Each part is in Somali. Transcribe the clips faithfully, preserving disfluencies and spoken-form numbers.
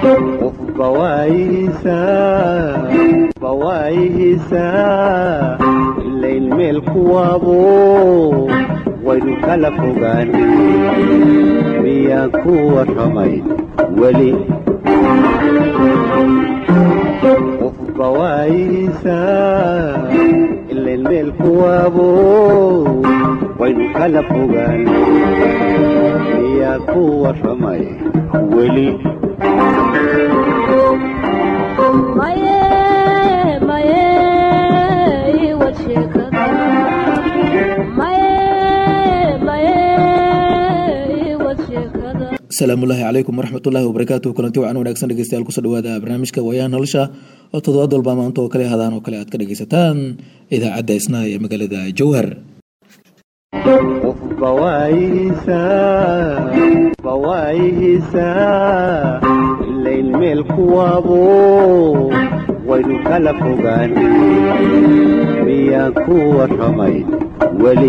بوايسا بوايسا الليل ملك وابو وينو كلفوغان مياكو وشمي ولي بوايسا الليل ملك وابو وينو كلفوغان مياكو وشمي ولي maye maye wachekada maye maye wachekada. Asalaamullaahi calaykum waraxmatullaahi wabarakaatuh. kulanti wacan wanaagsan dhegeystayaal kusoo dhawaada barnaamijka Wayaan Nolosha oo toddobaad walba maanta oo kale hadaan oo kale aad ka dhegeysataan idaacadda Isnaa ee magaalada Jowhar. بوايسا بوايسا الليل ملك وابو وينو كلفوغان مياكو وشمي ولي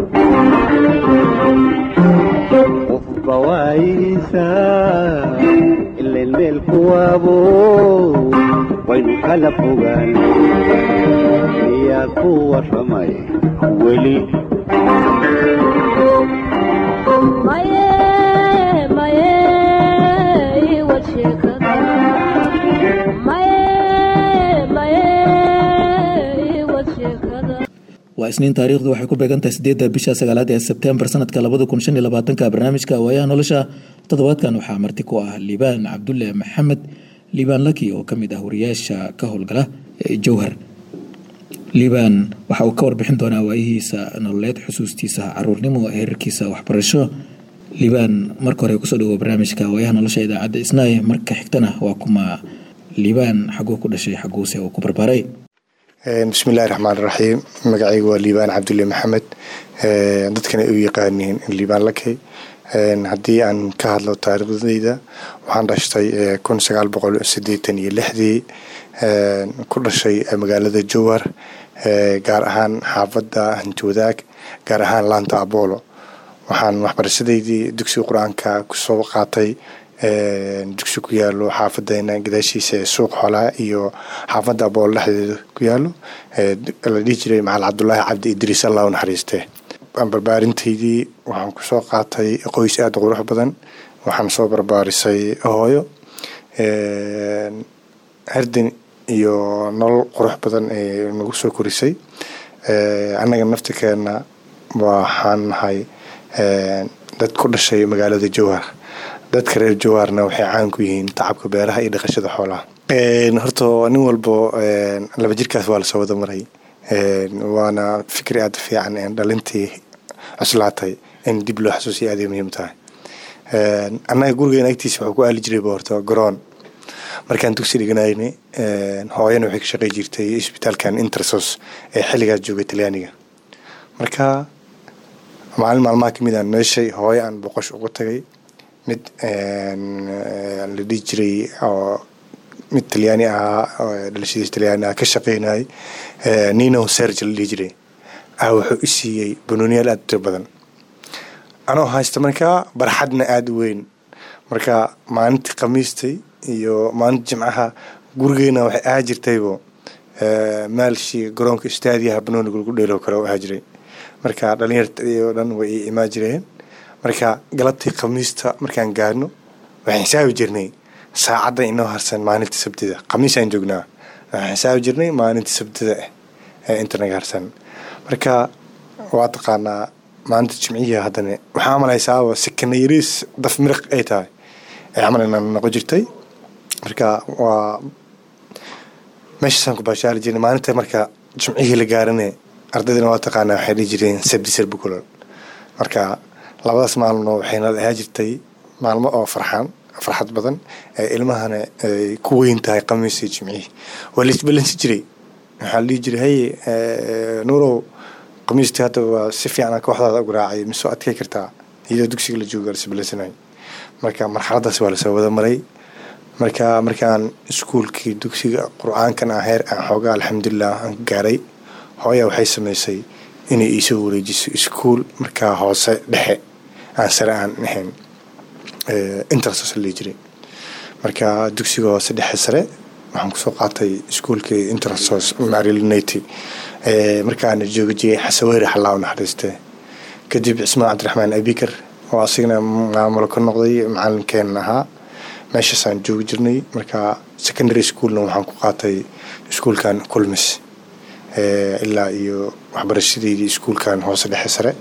بوايسا الليل ملك وابو وينو كلفوغان مياكو وشمي ولي maye maye wachekada maye maye wachekada. waa isniin taariikhdu waxay ku beegantahay sideedda bisha sagaalaad ee Sebtembar sanadka labada kun shan iyo labaatanka. barnaamijka Wayaan Nolosha toddobaadkan waxaa marti ku ah Liibaan Cabdulle Maxamed Liibaan Laki oo kamid ah wariyaasha ka howlgala ee Jowhar. Liibaan waxa uu ka warbixin doonaa waayihiisa nololeed, xusuustiisa caruurnimo, heerkiisa waxbarasho. Liibaan marka hore ku soo dhawo barnaamijka Wayaan Nolosha idaacadda Isnaa. marka xigtana waa kuma Liibaan xaguu ku dhashay, xaguuse uu ku barbaaray. bismillaahi raxmaani raxiim. magacaygu waa Liibaan Cabdulle Maxamed, dadkana u yaqaaniin Liibaan Laki. haddii aan ka hadlo taariikhdayda, waxaan dhashtay kun sagaal boqol siddeetan iyo lixdii, ku dhashay magaalada Jowhar, gaar ahaan xaafadda Hantiwadaag, gaar ahaan laanta Aboolo. waxaan waxbarashadeydii dugsiga qur-aanka kusoo qaatay dugsi ku yaalo xaafadeena gadaashiisa ee suuq xoolaha iyo xaafadda Aboolo dhexdeeda ku yaalo, la dhihi jiray Macal Cabdullaahi Cabdi Idriis, allah u naxariiste. barbaarintaydii waxaan kusoo qaatay qoys aad u qurux badan. waxaan soo barbaarisay hooyo herdan iyo nolol qurux badan ee nagu soo korisay. annaga naftirkeena waxaan nahay dad ku dhashay magaalada Jowhar. dadka reer Jowharna waxay caan ku yihiin tacabka beeraha iyo dhaqashada xoolaha. horta nin walbo laba jirkaas waa la soo wada maray, waana fikri aad fiican in dhalintii cuslaatay in dib loo xasuusiyo aad muhiim tahay. annaga gurigeena agtiisa waxaa ku aali jiray horta garoon. markaan dugsi dhiganaynay, hooyana waxay ka shaqay jirtay isbitaalkan Intersos ee xilligaas joogay Talyaaniga. marka maalin maalmaha kamid ah meeshay hooyo aan boqosh ugu tagay, mid la dhihi jiray oo mid Talyaani ah oo dhalashadiisa Talyaani ah ka shaqeynayay, Nino Sergio la dhihi jiray, ah wuxuu i siiyey banooniyaal aad u badan anoo haysta markaa barxadna aad u weyn. marka maalintii khamiistay iyo maalinta jimcaha gurigeena waxay ahaa jirtaybo maalshii garoonka istaadiyaha banooniga lagu dheelo karo ahaa jiray. marka dhalinyarta iyo dhan way imaan jireen. marka galabtii khamiista markaan gaarno waxaan xisaabi jirnay saacadda inoo harsan maalinta sabtida. khamiisaan joognaa, waxaan xisaabi jirnay maalinta sabtida ee inta naga harsan. marka waa taqaanaa maalinta jimciya haddana waxaa malaysaaba sikana yariis daf miraq ay tahay ee camal inaan noqon jirtay. marka waa meeshaasaan ku baashaali jirnay maalinta. marka jimcihii la gaarane ardaydana waa taqaanaa waxay dhihi jireen sabti sarbukulol. marka labadaas maalmo waxayna ahaa jirtay maalmo oo farxaan farxad badan, ee ilmahana ay ku weyn tahay khamiis iyo jimcihii. waa laisbalansi jiray, waxaa la dhihi jiray hay nuurow khamiistii hadda waa si fiican kooxdaada ugu raacay mise adkay kartaa, iyadoo dugsiga la jooga laisbalansanay. marka marxaladaas waa lasoo wada maray. marka markaan iskuulkii dugsiga qur-aankan ah heer aan xoogaa alxamdulilah aan gaaray, hooya waxay samaysay inay iisoo wareejiso iskuul markaa hoose dhexe aan sare aan ahayn Intersos la jiray. marka dugsiga hoose dhexe sare waxaan kusoo qaatay iskuulkii Intersos Marilynati ee markaan joogay Xasaweeri xalaa naxariistay kadib Ismaan Cabdiraxmaan Abikar oo asigna maamul ka noqday macallinkeen ahaa meeshaasaan joogi jirnay marka secondary schoolna waxaan ku qaatay iskuulkan Kulmis ee ilaa iyo waxbarashadeedii iskuulkan hoose dhexe sare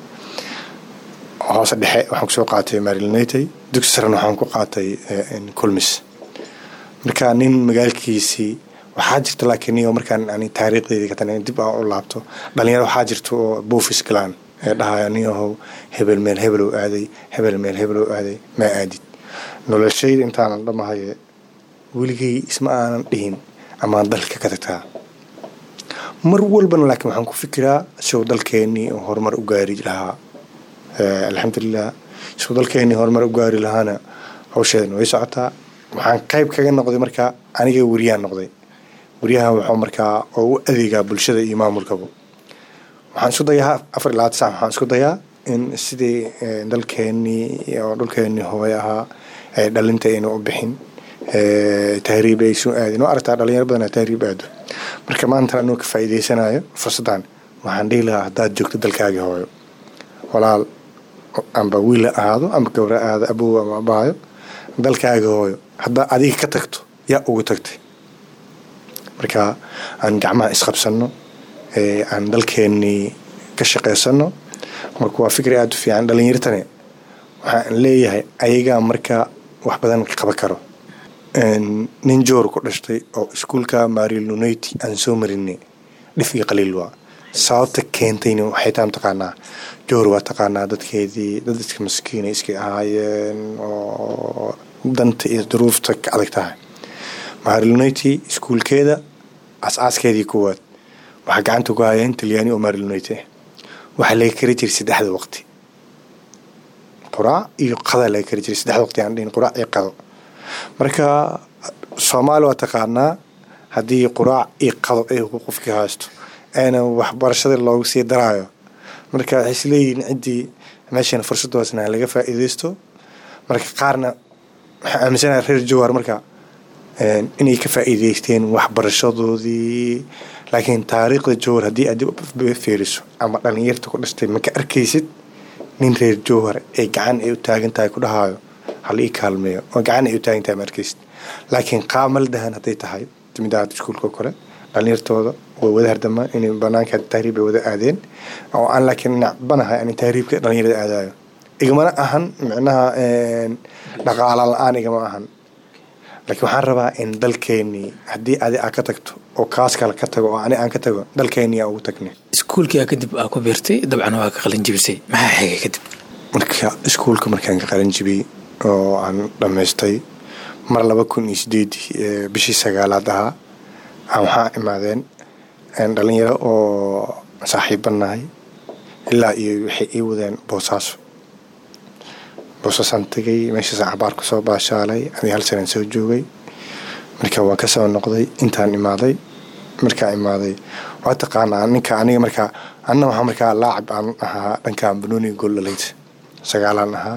hoose dhexe waxaan kusoo qaatay Marilynati dugsi sarena waxaan ku qaatay Kulmis marka nin magaalkiisii waxaa jirta laakiin iyo markaan aan taariikhdeedii ka tanay dib u laabto dhalinyaro waxaa jirta oo boofis galaan ee dhahaaniyahow hebel meel hebel oo aaday hebel meel hebel oo aaday ma aadid noloshayda intaan dhamahay weligay isma aanan dhihin ama dalka ka tagtaa mar walbana laakiin waxaan ku fikiraa soo dalkeenii oo horumar u gaari lahaa alxamdulillah soo dalkeenii horumar u gaari lahaana hawsheedana way socotaa waxaan qayb kaga noqday marka aniga wariyaan noqday wariyaha wuxuu markaa oo u adeegaa bulshada iyo maamulkaba waxaan isku dayaa afar ilaa tisa waxaan isku dayaa in sidii dalkeenii iyo dhulkeenii hooy ahaa ay dhalinta inuu u bixin ee tahriib ay soo aadin oo aragtaa dhalinyaro badan tahriib aado marka maanta anuu ka faa'iideysanayo fursadan waxaan dhihi lahaa hadaad joogto dalkaaga hooyo walaal amba wiil ahaado amba gabra ahaado abuu ama abaayo dalkaaga hooyo hadda adiga ka tagto yaa ugu tagtay marka aan gacmaha isqabsano ee aan dalkeenii ka shaqeysano marka waa fikir aad u fiican dhalinyartana waxaan leeyahay ayaga marka wax badan qaban karo nin joor ku dhashtay oo iskuulka Marilynati aan soo marinay dhif iyo qaliil waa sababta keentayna waxay taan taqaanaa joor waa taqaanaa dadkeedii dadka miskiin iska ahaayeen oo danta iyo duruufta ka adag tahay Marilynati iskuulkeeda asaaskeedii koowaad waxa gacanta ku hayeen Talyaani oo Marilynati waxa la kari jiray saddexda waqti quraac iyo qada la kari jiray saddexda waqti aan dhihin quraac iyo qado marka Soomaali waa taqaanaa haddii quraac iyo qado ay qofka haysto ayna waxbarashada loogu sii daraayo marka waxay isleeyihiin cidii meeshan fursad waasna laga faa'iideysto marka qaarna waxa aaminsanaa reer Jowhar marka inay ka faa'iideysteen waxbarashadoodii laakiin taariikhda Jowhar haddii aad fiiriso ama dhalinyarta ku dhashtay ma ka arkaysid nin reer Jowhar ay gacan ay u taagan tahay ku dhahayo hal ii kaalmeeyo oo gacan ay u taagan tahay ma arkaysid laakiin qaamal dahan haday tahay timidaad iskuulka kale dhalinyartooda way wada hardama inay banaanka tahriib ay wada aadeen oo aan laakiin nacbanahay in tahriibka dhalinyarada aadayo igama ahan macnaha een dhaqaale la'aan igama ahan laakiin waxaan rabaa in dalkeenii haddii aad ka tagto oo kaas kale ka tago oo ani aan ka tago dalkeenii ugu tagnay iskuulkii kadib aa ku beertay dabcan waa ka qalin jibisay maxaa xigay kadib marka iskuulka markaan ka qalin jibiyay oo aan dhameystay mar laba kun iyo sideed bishii sagaalaad ahaa aan waxaa imaadeen dhalinyaro oo saaxiibanahay ilaa iyo waxay ii wadeen Boosaaso Boosaasan tagay meesha axbaar ku soo baashaalay ani hal sano soo joogay marka waan ka soo noqday intaan imaaday marka imaaday waa taqaanaa ninka aniga marka anna waxa marka laacib aan ahaa dhanka banooni gool dhaleyd sagaalan ahaa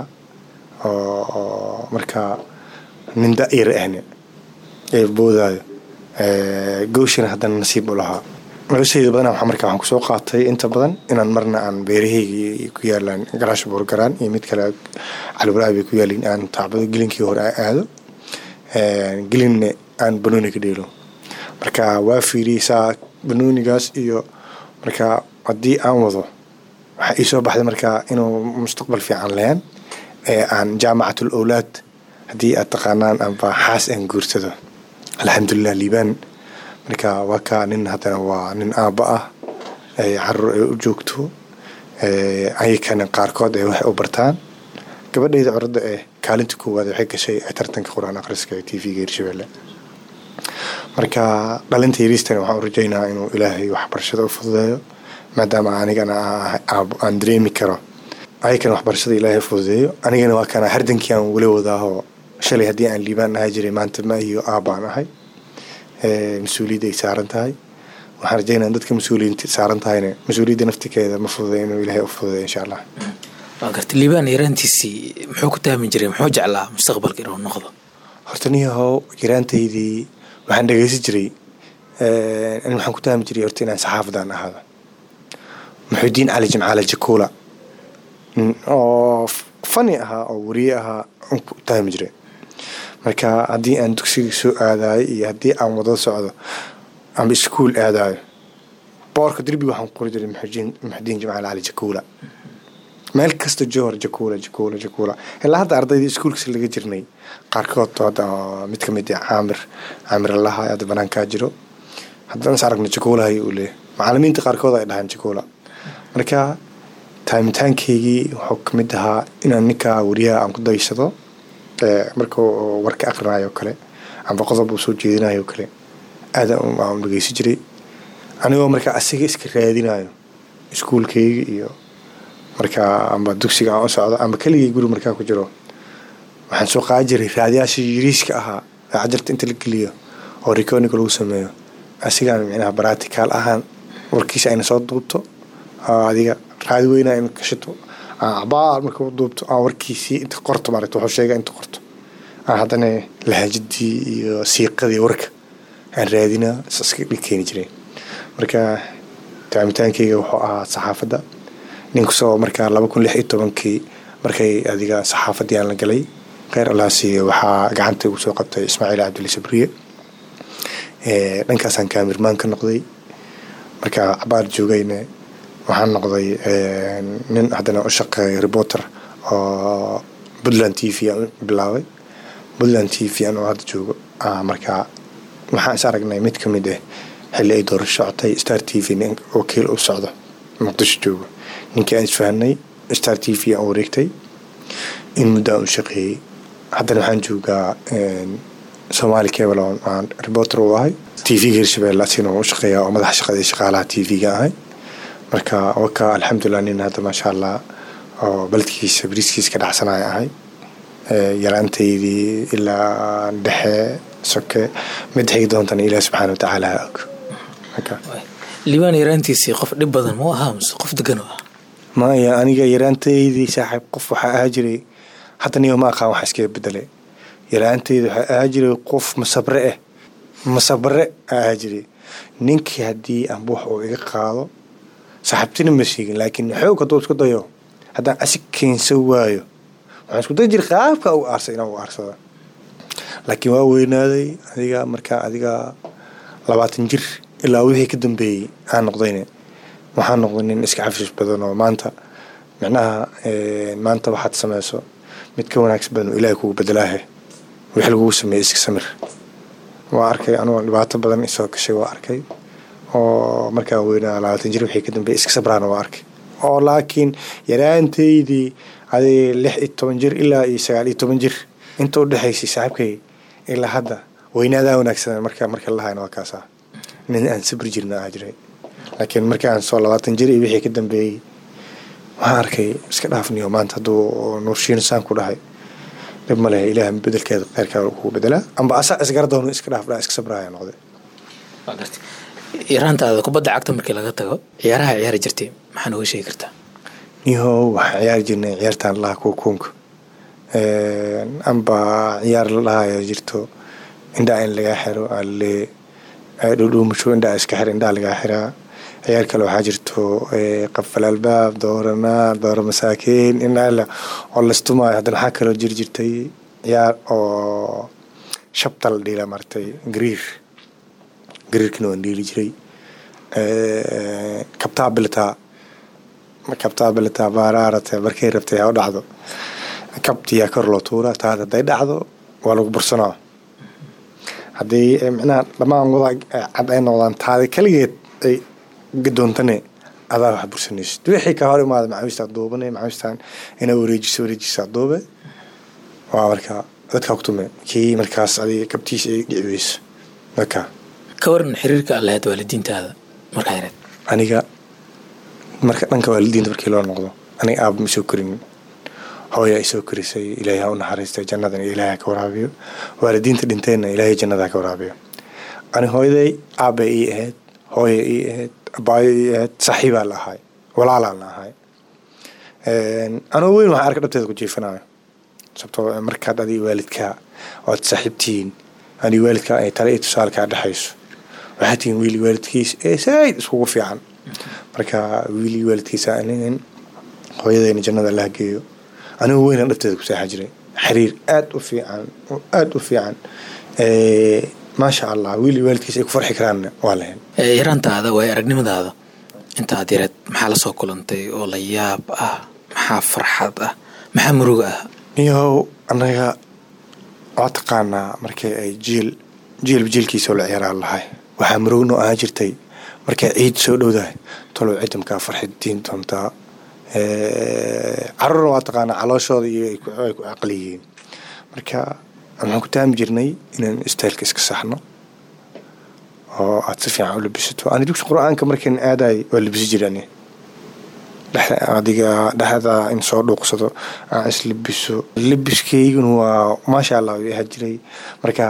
oo marka nin daa'ir ahna ee boodaayo ee gooshina haddana nasiib u lahaa noloshayda badan waxa marka waxaan ku soo qaatay inta badan inaan marna aan beerahayga ku yaalaan garaash burgaraan iyo mid kale calburaabi ku yaalin aan taabado gilinkii hore aado ee gilinne aan banooni ka dheelo marka waa fiiriyay banoonigaas iyo marka hadii aan wado waxa ii soo baxday marka inuu mustaqbal fiican leeyahay ee aan jaamacatul awlaad hadii aad taqaanaan aan baaxaas aan guursado alxamdulillah liibaan marka waa ka nin hadana waa nin aaba ah ay carruur ay u joogto ee ay kana qaarkood ay wax u bartaan gabadheeda orada ee kaalinta koowaad waxay gashay tartanka quraan akhriska ee T V-ga Hirshabelle marka dhalinta yariistan waxaan u rajaynayaa inuu Ilaahay waxbarashada u fududeeyo maadaama anigana aan dareemi karo ay kan waxbarashada Ilaahay fududeeyo anigana waa kana hardankii aan wali wadaaho shalay hadii aan liibaan ahay jiray maanta ma iyo aabaan ahay ee mas'uuliyadda ay saaran tahay waxaan rajaynayaa dadka mas'uuliyiinta saaran tahayna mas'uuliyadda naftigeeda ma fududeeyo inuu Ilaahay u fududeeyo insha Allah waa gartay liibaan yarantiisii muxuu ku taamin jiray muxuu jeclaa mustaqbalka inuu noqdo horta niyahow yaraantaydii waxaan dhegeysan jiray in waxaan ku tahmi jiray horta inaan saxaafadan ahaado Muxudiin Cali Jimcaale Jakuula oo fani ahaa oo wariye ahaa aan ku tahmi jiray marka haddii aan dugsiga soo aadayo iyo haddii aan wada socdo ama iskuul aadayo boorka derbi waxaan qori jiray Muxudiin Jimcaale Cali Jakuula meel kasta Jowhar Jakuula Jakuula Jakuula ilaa hadda ardayda iskuulka laga jirnay qaarkood hadda mid ka mid ah Caamir Caamir Allah aad banaanka jiro haddana saragna Jakuula ay u leeyahay macallimiinta qaarkood ay dhahan Jakuula marka taamitaankeygii wuxuu ka mid ahaa inaan ninka wariyaha aan ku daysado markuu warka aqrinayo kale amba qodob uu soo jeedinayo kale aad aan dhageysan jiray anigoo marka asiga iska raadinayo iskuulkeyga iyo marka amba dugsiga aan u socdo amba kaligay guri markaa ku jiro waxaan soo qaadi jiray raadiyaasha yariiska ahaa cajarta inta la geliyo oo recording lagu sameeyo asiga micnaha practical ahaan warkiisa ayna soo duubto adiga raadi weyna in ka shito abaal markuu duubto aan warkiisii inta qorto maaragtay wuxuu sheegay inta qorto aan haddana lahajadii iyo siiqadii warka aan raadina saska dhikeeni jiray marka taamitaankeyga wuxuu ahaa saxaafadda nin kusoo markaa laba kun lix iyo tobankii markay adiga saxaafadii aan la galay khayr Allah siiyo waxaa gacanta ugu soo qabtay Ismaaciil Cabdulli Sabriye ee dhankaasaan kaamirmaan ka noqday marka cabaar joogayna waxaan noqday nin haddana u shaqeeyay reporter oo Puntland T V aan bilaabay Puntland T V aan hadda joogo marka waxaan is aragnay mid ka mid ah xilli ay doorasho socotay Star T V nin wakiil u socdo Muqdisho joogo ninkii aan isfahanay Star T V aan wareegtay in muddo aan shaqeeyay haddana waxaan joogaa Somali Cable aan reporter u ahay T V Hirshabelle sidoo u shaqeeyaa oo madax shaqada shaqaalaha T V-ga ahay marka waka alxamdulillah nin hadda ma sha Allah oo balkiisa briskiis ka dhacsanay ahay yaraantaydii ilaa dhexe soke mid xig doontan Ilaahay subhanahu wa ta'ala og marka liibaan yaraantiisii qof dhib badan ma aha mise qof degan ah ma ya aniga yaraantaydii saaxiib qof waxa ahaa jiray hadda niyo ma aqaan wax iska bedelay yaraantaydii waxa ahaa jiray qof masabre ah masabre ahaa jiray ninkii haddii aan wax oo iga qaado saxabtina ma sheegin laakiin xoog haduu isku dayo haddaan asig keenso waayo waxaan isku day jiray qaabka uu aarsay inuu aarsado laakiin waa weynaaday adiga marka adiga labaatan jir ilaa wixii ka dambeeyay aan noqdayna waxaan noqday nin iska xafiis badan oo maanta macnaha maanta waxaad samayso mid ka wanaagsan badan Ilaahay kugu bedelaahay wixii lagu sameeyay iska samir waa arkay anoo dhibaato badan isoo gashay waa arkay oo markaa weynaa labaatan jir wixii ka dambeeyay iska sabraan waa arkay oo laakiin yaraantaydii adii lix iyo toban jir ilaa iyo sagaal iyo toban jir inta u dhaxaysay saaxiibkay ilaa hadda weynaada wanaagsan marka marka la hayno kaasa nin aan sabir jirna ajiray laakiin marka aan soo labaatan jir iyo wixii ka dambeeyay waxaan arkay iska dhaafniyo maanta haduu nuurshiin saan ku dhahay dib ma leh Ilaahay bedelkeeda qeyrka ku bedela amba asa isgardoon iska dhaafla iska sabraya noqday waqti yaraantaada kubadda cagta markii laga tago ciyaaraha ciyaar jirtay maxaa noo sheegi kartaa niyo wax ciyaar jirnay ciyaartan la ku kunka ee amba ciyaar la jirto inda in laga xiro alle dhudhu musho inda iska xir inda laga xiraa ciyaar kale waxa jirto ee qafal albaab doorana door masaakiin in alla oo lastuma hadan waxa kale jir jirtay ciyaar oo shabtal dhila martay gariir gariirkina waan dhili jiray ee kabtaabilita ma kabtaabilita baaraarta markay rabtay oo dhacdo kabtiya kor loo tuura taada day dhacdo waa lagu bursanaa hadii macna dhamaan wada cad ay noqdaan taada kaligeed ay gadoontane adaa wax bursanaysid wixii ka hor imaad macawiista duubanay macawiistan inay wareejiso wareejiso duube waa marka dadka ku tumay kii markaas adiga kabtiis ay dhiciyso marka ka waran xiriirka Allah iyo waalidiintaada marka yareed aniga marka dhanka waalidiinta markii loo noqdo aniga aab ma soo korin hooyo ay soo korisay Ilaahay ha u naxariisto jannadan Ilaahay ka waraabiyo waalidiinta dhinteena Ilaahay jannada ka waraabiyo ani hooyaday aab ay ahayd hooyo ay ahayd abaay saaxiib la ahay walaal la ahay ee ana weyn waxa arka dhabteeda ku jiifanayo sababtoo markaad adiga waalidkaa ood saaxiibtihiin ani waalidkaa ay tale iyo tusaale kaa dhexayso waxaad tihiin wiili waalidkiis ee saaid iskugu fiican marka wiili waalidkiisa anigan hooyadayna jannada Allah geeyo anigu weyna dhafteeda ku saaxa jiray xiriir aad u fiican aad u fiican ee ma sha Allah wiili waalidkiisa ay ku farxi karaan waa lahayn yaraantaada way aragnimadaada inta aad yareed maxaa la soo kulantay oo la yaab ah maxaa farxad ah maxaa murug ah iyo anaga waa taqaanaa markay ay jiil jiil jiilkiisa la ciyaaraan lahay waxaa murugno ah jirtay markay ciid soo dhowdahay tolo ciidamka farxadiin doontaa ee carruur waa taqaanaa calooshooda iyo ay ku aqliyiin marka waxaan ku taam jirnay inaan istaylka iska saxno oo aad si fiican u labisato aan dugsi quraanka markaan aaday waa labisi jirani dhaxda adiga dhaxda in soo dhuuqsado aan is labiso labiskeygu waa ma sha Allah way jiray marka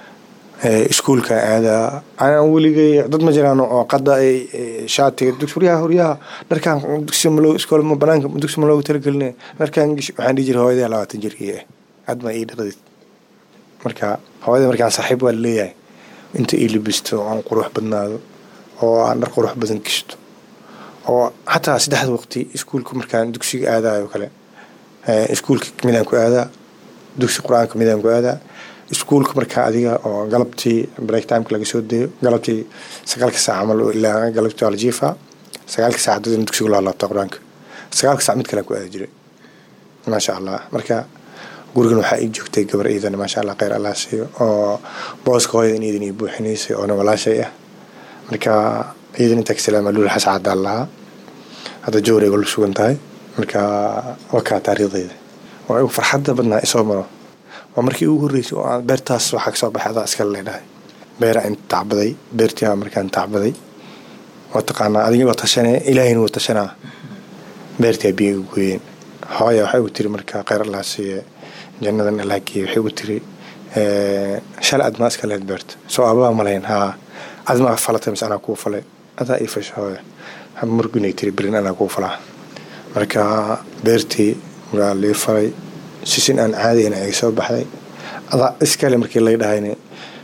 ee iskuulka aada aan weligay dad ma jiraan oo qada ay shaatiga dugsiga horiyaha dharkan dugsi malo iskool ma banaanka dugsi malo talagalnay dharkan waxaan dhigi jiray hooyada labaatan jirkii adma ii dhaqdid marka hooyada markaan saaxiib waa leeyahay inta ii libisto aan qurux badnaado oo aan dhar qurux badan kisto oo hatta saddexda waqti iskuulka markaan dugsiga aadayo kale ee iskuulka midaan ku aadaa dugsi quraanka midaan ku aadaa iskuulka markaa adiga oo galabtii break time laga soo deeyo galabtii sagaalka saac amal ilaa galabtii wal jiifa sagaalka saac dadin dugsiga la laabta quraanka sagaalka saac mid kale ku aadi jiray ma sha Allah marka gurigan waxa ay joogtay gabar iidan ma sha Allah khayr Allah siiyo oo booska hooyada iidan ay buuxinaysay oo walaashay ah marka iidan inta ka salaam lul xasad Allah hada joore wal sugan tahay marka waka taariikhdeeda oo farxadda badnaa isoo maro ومركي ugu horeysay oo aan beertaas waxa ka soo baxay iska leedahay beera inta tacbaday beertiya markaan tacbaday waa taqaanaa adiga waa tashanay ilaahayna waa tashanaa beertiya biyo gooyeen hooyo waxay u tiri markaa khayr Allah siiye jannadan Allah kiyo waxay u tiri ee shal adma iska leed beerta soo abaa malayn ha adma falatay masana ku falay ada ay fashay ha murgunay tiri birin ana ku falaa marka beertii waa leey faray sisin aan caadi ah ay soo baxday ada iskale markii la dhahaynay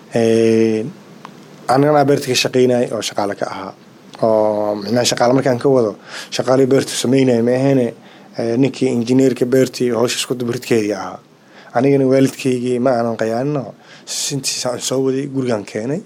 ee anana beerta ka shaqeynay oo shaqaale ka ahaa oo macna shaqaale markaan ka wado shaqaale beerta sameynay ma ahayn ninkii injineerka beertii hawsha isku dubridkeedii ahaa anigana waalidkeygii ma aanan qayaano sintiisa aan soo waday gurigan keenay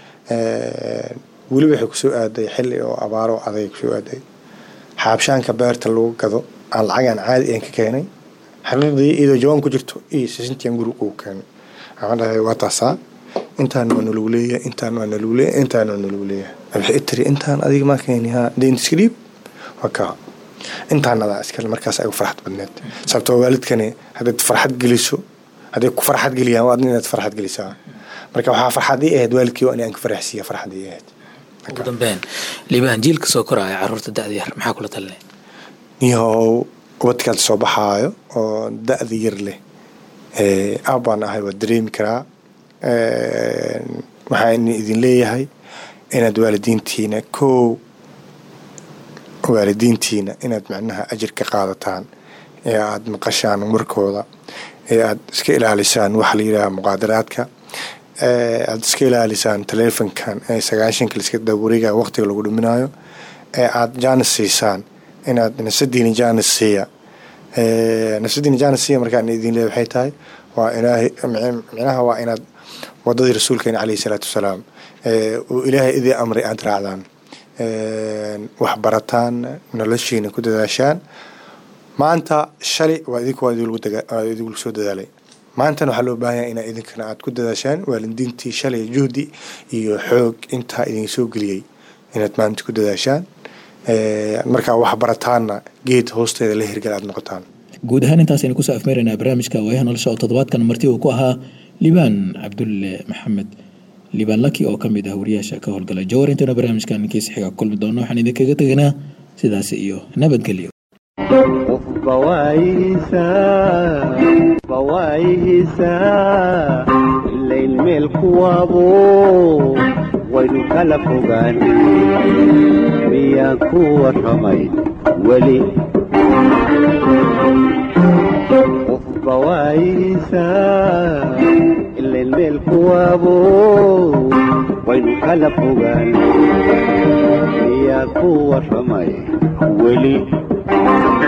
ee wali waxa ku soo aaday xilli oo abaaro aday ku soo aaday xaabshaanka beerta lagu gado aan lacagan caadi ah ka keenay xalladii idoo jawaan ku jirto ee sintiyan guriga uu keenay aan dhahay waa taasa intaan waa nalagu leeyahay intaan waa nalagu leeyahay intaan waa nalagu leeyahay waxay tiri intaan adiga ma keenaha deyn script waka intaan nada iskale markaas ay farxad badneed sababtoo waalidkani hadii farxad geliso hadii ku farxad geliyaan waa inaad farxad gelisaa marka waxa farxadii ahayd waalidkii waa in aan ka farxsiyo farxadii ahayd ugu dambeyn liibaan jiilka soo koraya carruurta da'da yar maxaa kula talinay iyo wadkaad soo baxaayo oo da'da yar leh ee abaan ahay waa dareemi karaa ee waxaan idin leeyahay inaad waalidiintiina ko waalidiintiina inaad macnaha ajir ka qaadataan ee aad maqashaan markooda ee aad iska ilaalisaan wax la yiraahdo muqaadaraadka ee aad iska ilaalisaan telefonkan ee sagaashan kale iska dawriga waqtiga lagu dhuminayo ee aad jaanis siisaan inaad nasadiina jaanis siiya ee nasadiina jaanis siiya markaan idin leeyahay waxay tahay waa ilaahay macnaha waa inaad wadadii rasuulkeena kaleey salaatu wasalaam ee oo ilaahay idii amray aad raacdaan ee wax barataan noloshiina ku dadaashaan maanta shalay waa idinku waa idinku soo dadaalay maanta waxa loo baahan yahay in idinkana aad ku dadaashaan waalidiintii shalay juhdi iyo xoog inta idin soo galiyay inaad maanta ku dadaashaan ee marka wax barataana geed hoosteeda la hirgal aad noqotaan guud ahaan intaas aynu ku soo afmeeraynaa barnaamijka waayaha nolosha oo toddobaadkan marti uu ku ahaa liibaan cabdulle maxamed liibaan laki oo ka mid ah wariyaasha ka howlgala jawhar intana barnaamijkan ninkiisa xiga kulmi doono waxaan idinkaga teganaa sidaas iyo nabadgelyo بوايسا بوايسا الليل ملك وابو وين كلفوغان مياكو ورمي ولي bawaayihiisa ilayn meel kuwaabo waynu kala fogaan miyaa ku warramay weli